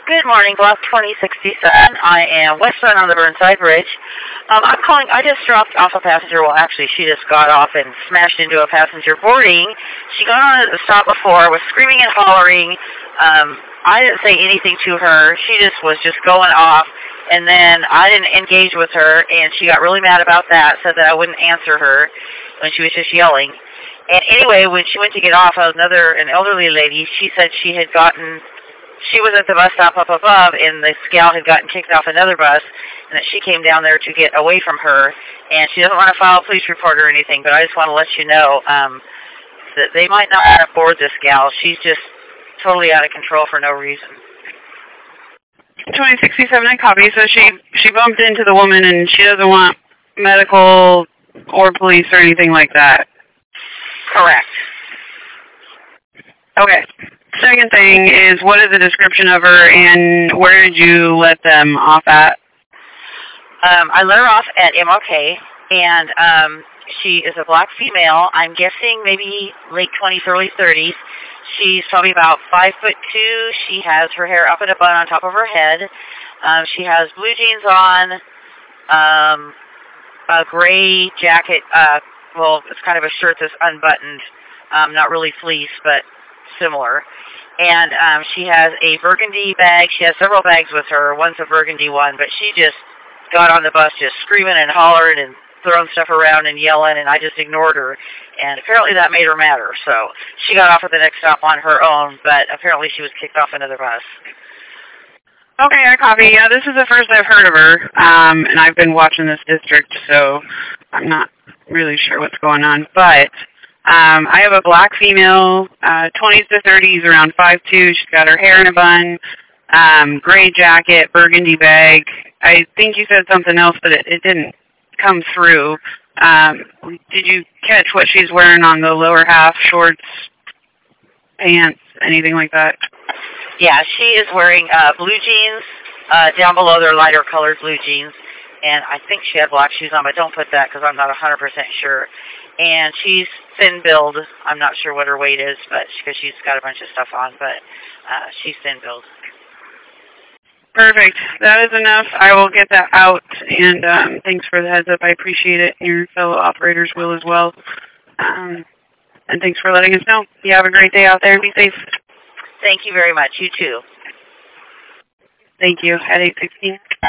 Good morning, Block 2067. I am westbound on the Burnside Bridge. I'm calling. I just dropped off a passenger. Well, actually, she just got off and smashed into a passenger boarding. She got on at the stop before, was screaming and hollering. I didn't say anything to her. She just was going off. And then I didn't engage with her, and she got really mad about that, said that I wouldn't answer her when she was just yelling. And anyway, when she went to get off, an elderly lady, she said she was at the bus stop up above, and the gal had gotten kicked off another bus, and that she came down there to get away from her, and she doesn't want to file a police report or anything, but I just want to let you know that they might not want to board this gal. She's just totally out of control for no reason. 2067, I copy. So she bumped into the woman, and she doesn't want medical or police or anything like that. Correct. Okay. Second thing is, what is the description of her, and where did you let them off at? I let her off at MLK, and she is a black female. I'm guessing maybe late 20s, early 30s. She's probably about 5'2". She has her hair up in a bun on top of her head. She has blue jeans on, a gray jacket. Well, it's kind of a shirt that's unbuttoned, not really fleece, but similar. And she has a burgundy bag. She has several bags with her. One's a burgundy one, but she just got on the bus just screaming and hollering and throwing stuff around and yelling, and I just ignored her. And apparently that made her madder. So she got off at the next stop on her own, but apparently she was kicked off another bus. Okay, I copy. Yeah, this is the first I've heard of her, and I've been watching this district, so I'm not really sure what's going on. But I have a black female, 20s to 30s, around 5'2". She's got her hair in a bun, gray jacket, burgundy bag. I think you said something else, but it didn't come through. Did you catch what she's wearing on the lower half, shorts, pants, anything like that? Yeah, she is wearing blue jeans. Down below, they're lighter colored blue jeans. And I think she had black shoes on, but don't put that because I'm not 100% sure. And she's thin-billed. I'm not sure what her weight is, but because she's got a bunch of stuff on, but she's thin-billed. Perfect. That is enough. I will get that out, and thanks for the heads up. I appreciate it. Your fellow operators will as well. And thanks for letting us know. You have a great day out there. Be safe. Thank you very much. You too. Thank you. At 8:16.